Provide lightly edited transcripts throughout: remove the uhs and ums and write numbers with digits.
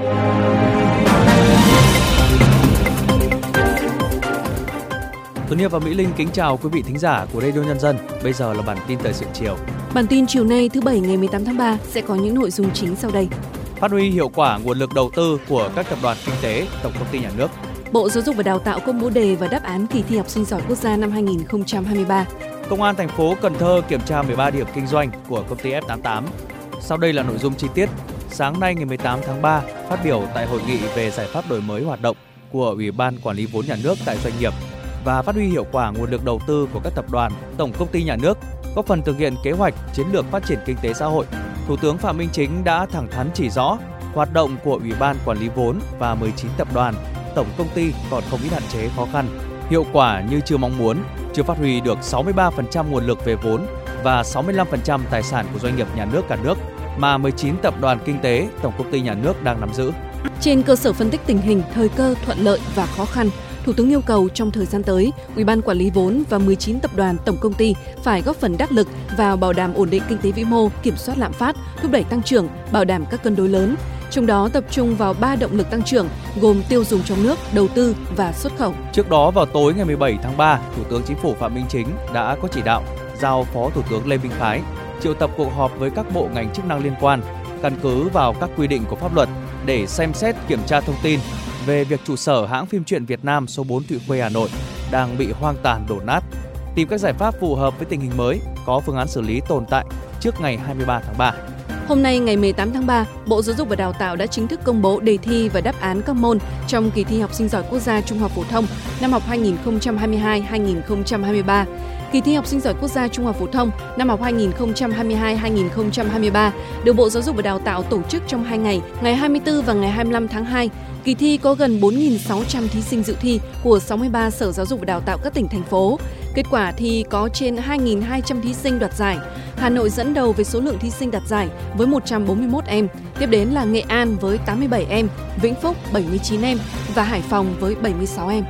Tuấn Hiệp và Mỹ Linh kính chào quý vị thính giả của Radio Nhân dân. Bây giờ là bản tin thời sự chiều. Bản tin chiều nay thứ Bảy ngày 18 tháng 3 sẽ có những nội dung chính sau đây. Phát huy hiệu quả nguồn lực đầu tư của các tập đoàn kinh tế, tổng công ty nhà nước. Bộ Giáo dục và Đào tạo công bố đề và đáp án kỳ thi học sinh giỏi quốc gia năm 2023. Công an thành phố Cần Thơ kiểm tra 13 điểm kinh doanh của công ty F88. Sau đây là nội dung chi tiết. Sáng nay ngày 18 tháng 3, phát biểu tại hội nghị về giải pháp đổi mới hoạt động của Ủy ban Quản lý vốn nhà nước tại doanh nghiệp và phát huy hiệu quả nguồn lực đầu tư của các tập đoàn, tổng công ty nhà nước, góp phần thực hiện kế hoạch chiến lược phát triển kinh tế xã hội, Thủ tướng Phạm Minh Chính đã thẳng thắn chỉ rõ hoạt động của Ủy ban Quản lý vốn và 19 tập đoàn, tổng công ty còn không ít hạn chế khó khăn, hiệu quả như chưa mong muốn, chưa phát huy được 63% nguồn lực về vốn và 65% tài sản của doanh nghiệp nhà nước cả nước mà 19 tập đoàn kinh tế, tổng công ty nhà nước đang nắm giữ. Trên cơ sở phân tích tình hình, thời cơ, thuận lợi và khó khăn, Thủ tướng yêu cầu trong thời gian tới, Ủy ban Quản lý vốn và 19 tập đoàn tổng công ty phải góp phần đắc lực vào bảo đảm ổn định kinh tế vĩ mô, kiểm soát lạm phát, thúc đẩy tăng trưởng, bảo đảm các cân đối lớn. Trong đó tập trung vào 3 động lực tăng trưởng gồm tiêu dùng trong nước, đầu tư và xuất khẩu. Trước đó vào tối ngày 17 tháng 3, Thủ tướng Chính phủ Phạm Minh Chính đã có chỉ đạo giao Phó Thủ tướng Lê Minh Khái triệu tập cuộc họp với các bộ ngành chức năng liên quan, căn cứ vào các quy định của pháp luật để xem xét kiểm tra thông tin về việc trụ sở hãng phim truyện Việt Nam số 4 Thụy Khuê, Hà Nội đang bị hoang tàn đổ nát, tìm các giải pháp phù hợp với tình hình mới, có phương án xử lý tồn tại trước ngày 23 tháng 3. Hôm nay ngày 18 tháng 3, Bộ Giáo dục và Đào tạo đã chính thức công bố đề thi và đáp án các môn trong kỳ thi học sinh giỏi quốc gia trung học phổ thông năm học 2022-2023. Kỳ thi học sinh giỏi quốc gia trung học phổ thông năm học 2022-2023 được Bộ Giáo dục và Đào tạo tổ chức trong 2 ngày, ngày 24 và ngày 25 tháng 2. Kỳ thi có gần 4.600 thí sinh dự thi của 63 sở giáo dục và đào tạo các tỉnh, thành phố. Kết quả thi có trên 2.200 thí sinh đoạt giải. Hà Nội dẫn đầu với số lượng thí sinh đạt giải với 141 em, tiếp đến là Nghệ An với 87 em, Vĩnh Phúc 79 em và Hải Phòng với 76 em.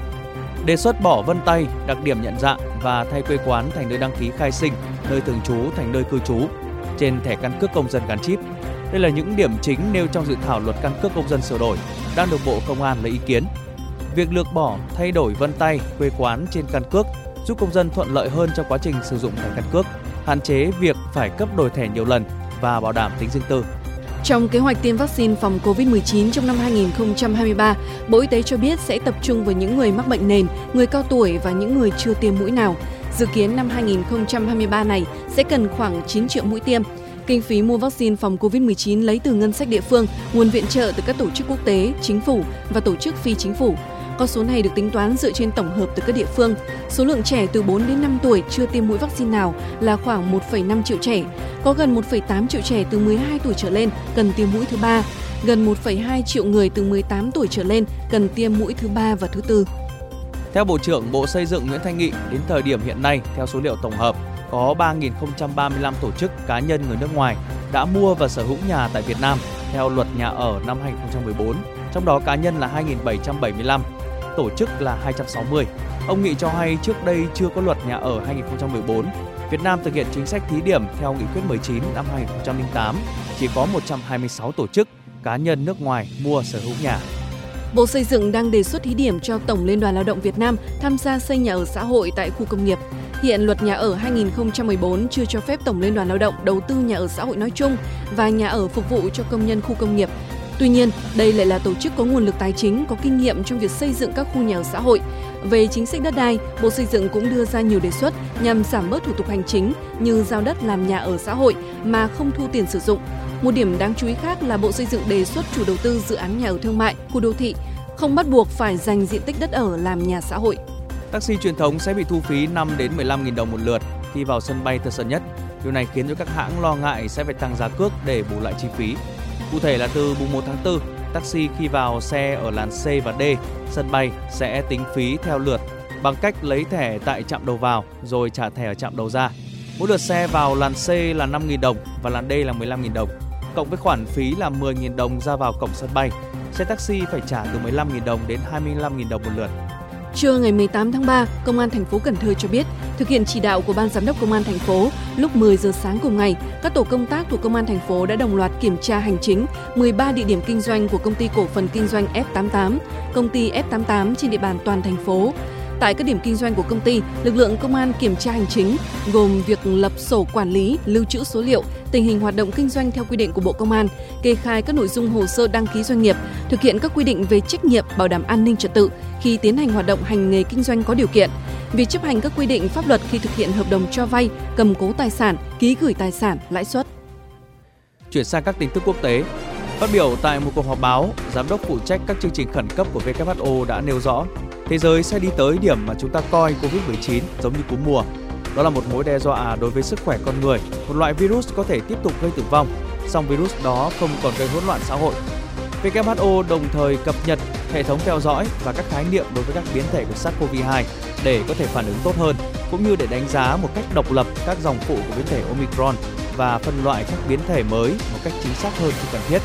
Đề xuất bỏ vân tay, đặc điểm nhận dạng và thay quê quán thành nơi đăng ký khai sinh, nơi thường trú thành nơi cư trú trên thẻ căn cước công dân gắn chip. Đây là những điểm chính nêu trong dự thảo luật căn cước công dân sửa đổi đang được Bộ Công an lấy ý kiến. Việc lược bỏ, thay đổi vân tay, quê quán trên căn cước giúp công dân thuận lợi hơn trong quá trình sử dụng thẻ căn cước, hạn chế việc phải cấp đổi thẻ nhiều lần và bảo đảm tính riêng tư. Trong kế hoạch tiêm vaccine phòng COVID-19 trong năm 2023, Bộ Y tế cho biết sẽ tập trung vào những người mắc bệnh nền, người cao tuổi và những người chưa tiêm mũi nào. Dự kiến năm 2023 này sẽ cần khoảng 9 triệu mũi tiêm. Kinh phí mua vaccine phòng COVID-19 lấy từ ngân sách địa phương, nguồn viện trợ từ các tổ chức quốc tế, chính phủ và tổ chức phi chính phủ. Con số này được tính toán dựa trên tổng hợp từ các địa phương. Số lượng trẻ từ 4 đến 5 tuổi chưa tiêm mũi vaccine nào là khoảng 1,5 triệu trẻ. Có gần 1,8 triệu trẻ từ 12 tuổi trở lên cần tiêm mũi thứ 3. Gần 1,2 triệu người từ 18 tuổi trở lên cần tiêm mũi thứ 3 và thứ 4. Theo Bộ trưởng Bộ Xây dựng Nguyễn Thanh Nghị, đến thời điểm hiện nay, theo số liệu tổng hợp, có 3.035 tổ chức cá nhân người nước ngoài đã mua và sở hữu nhà tại Việt Nam theo luật nhà ở năm 2014, trong đó cá nhân là 2.775, tổ chức là 260. Ông Nghị cho hay trước đây chưa có luật nhà ở 2014, Việt Nam thực hiện chính sách thí điểm theo Nghị quyết 19 năm 2008, chỉ có 126 tổ chức cá nhân nước ngoài mua sở hữu nhà. Bộ Xây dựng đang đề xuất thí điểm cho Tổng Liên đoàn Lao động Việt Nam tham gia xây nhà ở xã hội tại khu công nghiệp. Hiện luật nhà ở 2014 chưa cho phép Tổng Liên đoàn Lao động đầu tư nhà ở xã hội nói chung và nhà ở phục vụ cho công nhân khu công nghiệp. Tuy nhiên, đây lại là tổ chức có nguồn lực tài chính, có kinh nghiệm trong việc xây dựng các khu nhà ở xã hội. Về chính sách đất đai, Bộ Xây dựng cũng đưa ra nhiều đề xuất nhằm giảm bớt thủ tục hành chính như giao đất làm nhà ở xã hội mà không thu tiền sử dụng. Một điểm đáng chú ý khác là Bộ Xây dựng đề xuất chủ đầu tư dự án nhà ở thương mại, khu đô thị không bắt buộc phải dành diện tích đất ở làm nhà xã hội. Taxi truyền thống sẽ bị thu phí 5 đến 15.000 đồng một lượt khi vào sân bay Tân Sơn Nhất. Điều này khiến cho các hãng lo ngại sẽ phải tăng giá cước để bù lại chi phí. Cụ thể là từ mùng 1 tháng 4, taxi khi vào xe ở làn C và D, sân bay sẽ tính phí theo lượt bằng cách lấy thẻ tại trạm đầu vào rồi trả thẻ ở trạm đầu ra. Mỗi lượt xe vào làn C là 5.000 đồng và làn D là 15.000 đồng, cộng với khoản phí là 10.000 đồng ra vào cổng sân bay. Xe taxi phải trả từ 15.000 đồng đến 25.000 đồng một lượt. Trưa ngày 18 tháng 3, Công an thành phố Cần Thơ cho biết, thực hiện chỉ đạo của Ban Giám đốc Công an thành phố, lúc 10 giờ sáng cùng ngày, các tổ công tác thuộc Công an thành phố đã đồng loạt kiểm tra hành chính 13 địa điểm kinh doanh của Công ty Cổ phần Kinh doanh F88, công ty F88 trên địa bàn toàn thành phố. Tại các điểm kinh doanh của công ty, lực lượng công an kiểm tra hành chính gồm việc lập sổ quản lý, lưu trữ số liệu, tình hình hoạt động kinh doanh theo quy định của Bộ Công an, kê khai các nội dung hồ sơ đăng ký doanh nghiệp, thực hiện các quy định về trách nhiệm bảo đảm an ninh trật tự khi tiến hành hoạt động hành nghề kinh doanh có điều kiện, việc chấp hành các quy định pháp luật khi thực hiện hợp đồng cho vay, cầm cố tài sản, ký gửi tài sản, lãi suất. Chuyển sang các tin tức quốc tế. Phát biểu tại một cuộc họp báo, Giám đốc phụ trách các chương trình khẩn cấp của WHO đã nêu rõ, thế giới sẽ đi tới điểm mà chúng ta coi Covid-19 giống như cúm mùa. Đó là một mối đe dọa đối với sức khỏe con người, một loại virus có thể tiếp tục gây tử vong, song virus đó không còn gây hỗn loạn xã hội. WHO đồng thời cập nhật hệ thống theo dõi và các khái niệm đối với các biến thể của SARS-CoV-2 để có thể phản ứng tốt hơn, cũng như để đánh giá một cách độc lập các dòng phụ của biến thể Omicron và phân loại các biến thể mới một cách chính xác hơn khi cần thiết.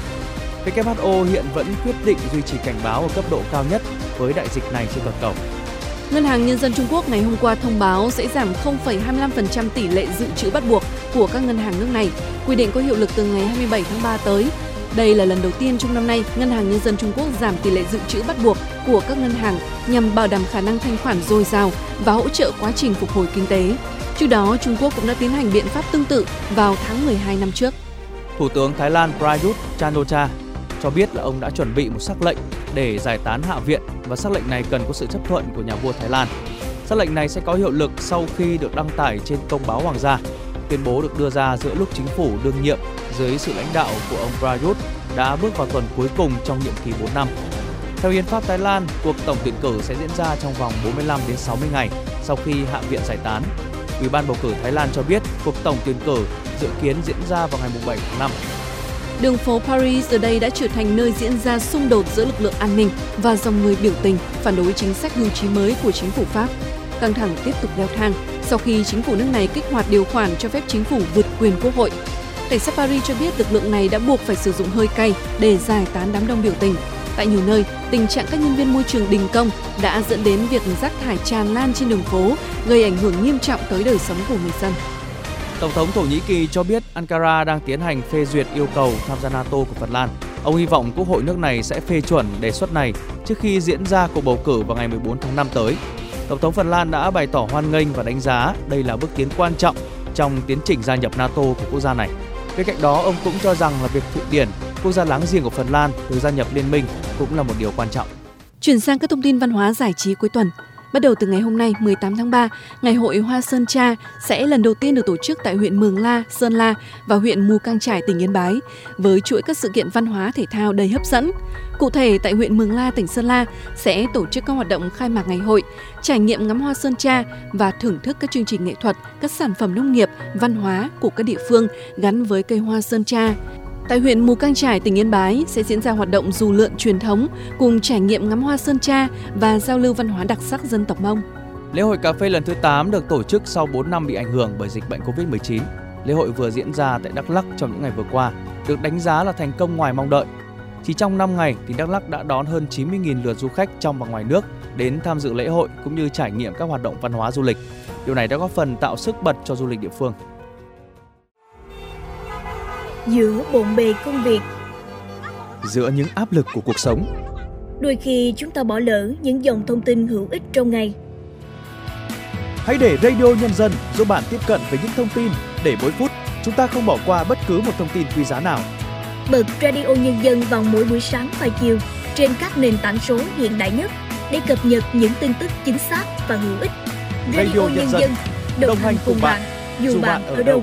WHO hiện vẫn quyết định duy trì cảnh báo ở cấp độ cao nhất với đại dịch này trên toàn cầu. Ngân hàng Nhân dân Trung Quốc ngày hôm qua thông báo sẽ giảm 0,25% tỷ lệ dự trữ bắt buộc của các ngân hàng nước này. Quy định có hiệu lực từ ngày 27 tháng 3 tới. Đây là lần đầu tiên trong năm nay, Ngân hàng Nhân dân Trung Quốc giảm tỷ lệ dự trữ bắt buộc của các ngân hàng nhằm bảo đảm khả năng thanh khoản dồi dào và hỗ trợ quá trình phục hồi kinh tế. Trước đó, Trung Quốc cũng đã tiến hành biện pháp tương tự vào tháng 12 năm trước. Thủ tướng Thái Lan Prayut Chan-o-cha cho biết là ông đã chuẩn bị một sắc lệnh để giải tán Hạ viện và sắc lệnh này cần có sự chấp thuận của nhà vua Thái Lan. Sắc lệnh này sẽ có hiệu lực sau khi được đăng tải trên công báo hoàng gia. Tuyên bố được đưa ra giữa lúc chính phủ đương nhiệm dưới sự lãnh đạo của ông Prayut đã bước vào tuần cuối cùng trong nhiệm kỳ 4 năm. Theo hiến pháp Thái Lan, cuộc tổng tuyển cử sẽ diễn ra trong vòng 45 đến 60 ngày sau khi Hạ viện giải tán. Ủy ban bầu cử Thái Lan cho biết cuộc tổng tuyển cử dự kiến diễn ra vào ngày 7 tháng 5. Đường phố Paris giờ đây đã trở thành nơi diễn ra xung đột giữa lực lượng an ninh và dòng người biểu tình phản đối chính sách hưu trí mới của chính phủ Pháp. Căng thẳng tiếp tục leo thang sau khi chính phủ nước này kích hoạt điều khoản cho phép chính phủ vượt quyền quốc hội. Cảnh sát Paris cho biết lực lượng này đã buộc phải sử dụng hơi cay để giải tán đám đông biểu tình. Tại nhiều nơi, tình trạng các nhân viên môi trường đình công đã dẫn đến việc rác thải tràn lan trên đường phố, gây ảnh hưởng nghiêm trọng tới đời sống của người dân. Tổng thống Thổ Nhĩ Kỳ cho biết Ankara đang tiến hành phê duyệt yêu cầu tham gia NATO của Phần Lan. Ông hy vọng Quốc hội nước này sẽ phê chuẩn đề xuất này trước khi diễn ra cuộc bầu cử vào ngày 14 tháng 5 tới. Tổng thống Phần Lan đã bày tỏ hoan nghênh và đánh giá đây là bước tiến quan trọng trong tiến trình gia nhập NATO của quốc gia này. Bên cạnh đó, ông cũng cho rằng là việc Thụy Điển, quốc gia láng giềng của Phần Lan, được gia nhập liên minh cũng là một điều quan trọng. Chuyển sang các thông tin văn hóa giải trí cuối tuần. Bắt đầu từ ngày hôm nay 18 tháng 3, Ngày hội Hoa Sơn Tra sẽ lần đầu tiên được tổ chức tại huyện Mường La, Sơn La và huyện Mù Cang Chải, tỉnh Yên Bái, với chuỗi các sự kiện văn hóa thể thao đầy hấp dẫn. Cụ thể, tại huyện Mường La, tỉnh Sơn La sẽ tổ chức các hoạt động khai mạc ngày hội, trải nghiệm ngắm hoa sơn tra và thưởng thức các chương trình nghệ thuật, các sản phẩm nông nghiệp, văn hóa của các địa phương gắn với cây hoa sơn tra. Tại huyện Mù Cang Chải, tỉnh Yên Bái sẽ diễn ra hoạt động dù lượn truyền thống cùng trải nghiệm ngắm hoa sơn tra và giao lưu văn hóa đặc sắc dân tộc Mông. Lễ hội cà phê lần thứ 8 được tổ chức sau 4 năm bị ảnh hưởng bởi dịch bệnh Covid-19. Lễ hội vừa diễn ra tại Đắk Lắk trong những ngày vừa qua, được đánh giá là thành công ngoài mong đợi. Chỉ trong 5 ngày, tỉnh Đắk Lắk đã đón hơn 90.000 lượt du khách trong và ngoài nước đến tham dự lễ hội cũng như trải nghiệm các hoạt động văn hóa du lịch. Điều này đã góp phần tạo sức bật cho du lịch địa phương. Giữa bộn bề công việc, giữa những áp lực của cuộc sống, đôi khi chúng ta bỏ lỡ những dòng thông tin hữu ích trong ngày. Hãy để Radio Nhân dân giúp bạn tiếp cận với những thông tin để mỗi phút chúng ta không bỏ qua bất cứ một thông tin quý giá nào. Bật Radio Nhân dân vào mỗi buổi sáng và chiều trên các nền tảng số hiện đại nhất để cập nhật những tin tức chính xác và hữu ích. Radio Nhân dân đồng hành cùng bạn dù bạn ở đâu.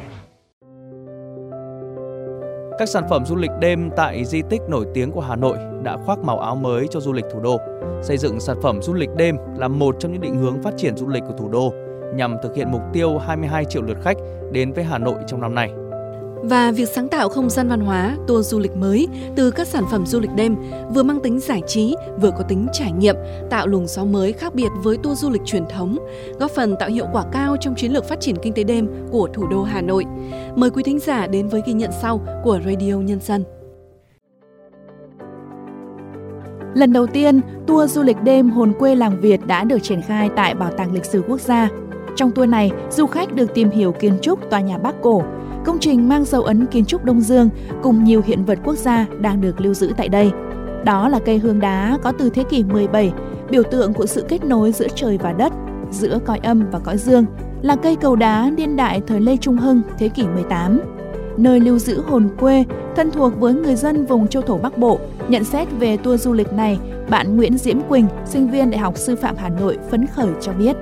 Các sản phẩm du lịch đêm tại di tích nổi tiếng của Hà Nội đã khoác màu áo mới cho du lịch thủ đô. Xây dựng sản phẩm du lịch đêm là một trong những định hướng phát triển du lịch của thủ đô nhằm thực hiện mục tiêu 22 triệu lượt khách đến với Hà Nội trong năm nay. Và việc sáng tạo không gian văn hóa, tour du lịch mới từ các sản phẩm du lịch đêm vừa mang tính giải trí, vừa có tính trải nghiệm, tạo luồng gió mới khác biệt với tour du lịch truyền thống, góp phần tạo hiệu quả cao trong chiến lược phát triển kinh tế đêm của thủ đô Hà Nội. Mời quý thính giả đến với ghi nhận sau của Radio Nhân dân. Lần đầu tiên, tour du lịch đêm hồn quê làng Việt đã được triển khai tại Bảo tàng Lịch sử Quốc gia. Trong tour này, du khách được tìm hiểu kiến trúc tòa nhà Bắc Cổ, công trình mang dấu ấn kiến trúc Đông Dương cùng nhiều hiện vật quốc gia đang được lưu giữ tại đây. Đó là cây hương đá có từ thế kỷ 17, biểu tượng của sự kết nối giữa trời và đất, giữa cõi âm và cõi dương, là cây cầu đá niên đại thời Lê Trung Hưng, thế kỷ 18. Nơi lưu giữ hồn quê, thân thuộc với người dân vùng Châu thổ Bắc Bộ. Nhận xét về tour du lịch này, bạn Nguyễn Diễm Quỳnh, sinh viên Đại học Sư phạm Hà Nội phấn khởi cho biết.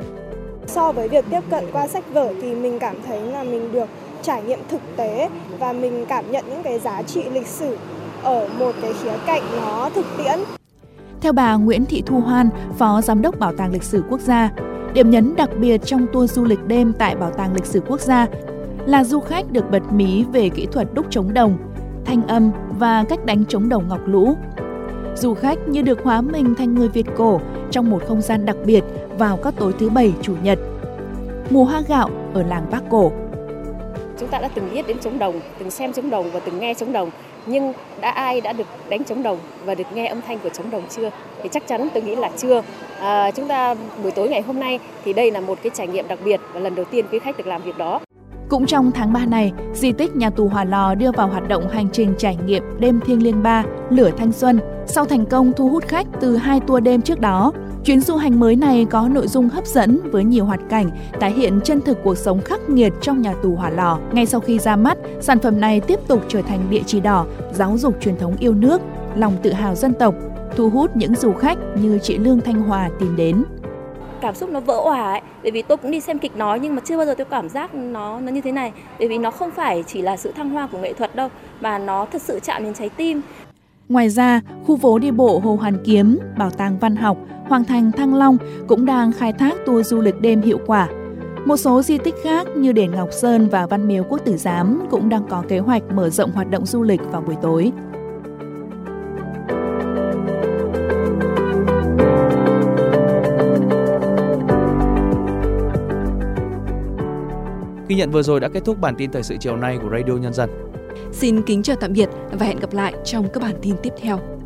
So với việc tiếp cận qua sách vở thì mình cảm thấy là mình được trải nghiệm thực tế và mình cảm nhận những cái giá trị lịch sử ở một cái khía cạnh nó thực tiễn. Theo bà Nguyễn Thị Thu Hoan, Phó Giám đốc Bảo tàng Lịch sử Quốc gia, điểm nhấn đặc biệt trong tour du lịch đêm tại Bảo tàng Lịch sử Quốc gia là du khách được bật mí về kỹ thuật đúc trống đồng, thanh âm và cách đánh trống đồng ngọc lũ. Du khách như được hóa mình thành người Việt cổ trong một không gian đặc biệt vào các tối thứ Bảy, Chủ nhật. Mùa hoa gạo ở làng Bắc Cổ. Chúng ta đã từng biết đến trống đồng, từng xem trống đồng và từng nghe trống đồng, nhưng ai đã được đánh trống đồng và được nghe âm thanh của trống đồng chưa? Thì chắc chắn tôi nghĩ là chưa. Chúng ta buổi tối ngày hôm nay thì đây là một cái trải nghiệm đặc biệt và lần đầu tiên quý khách được làm việc đó. Cũng trong tháng 3 này, di tích nhà tù Hỏa Lò đưa vào hoạt động hành trình trải nghiệm đêm thiêng liêng 3 Lửa Thanh Xuân sau thành công thu hút khách từ 2 tour đêm trước đó. Chuyến du hành mới này có nội dung hấp dẫn với nhiều hoạt cảnh tái hiện chân thực cuộc sống khắc nghiệt trong nhà tù Hỏa Lò. Ngay sau khi ra mắt, sản phẩm này tiếp tục trở thành địa chỉ đỏ giáo dục truyền thống yêu nước, lòng tự hào dân tộc, thu hút những du khách như chị Lương Thanh Hòa tìm đến. Cảm xúc nó vỡ òa ấy, bởi vì tôi cũng đi xem kịch nói nhưng mà chưa bao giờ tôi cảm giác nó như thế này, bởi vì nó không phải chỉ là sự thăng hoa của nghệ thuật đâu, mà nó thật sự chạm đến trái tim. Ngoài ra, khu phố đi bộ Hồ Hoàn Kiếm, Bảo tàng Văn học, Hoàng thành Thăng Long cũng đang khai thác tour du lịch đêm hiệu quả. Một số di tích khác như đền Ngọc Sơn và Văn miếu Quốc tử Giám cũng đang có kế hoạch mở rộng hoạt động du lịch vào buổi tối. Ghi nhận vừa rồi đã kết thúc bản tin thời sự chiều nay của Radio Nhân dân. Xin kính chào tạm biệt và hẹn gặp lại trong các bản tin tiếp theo.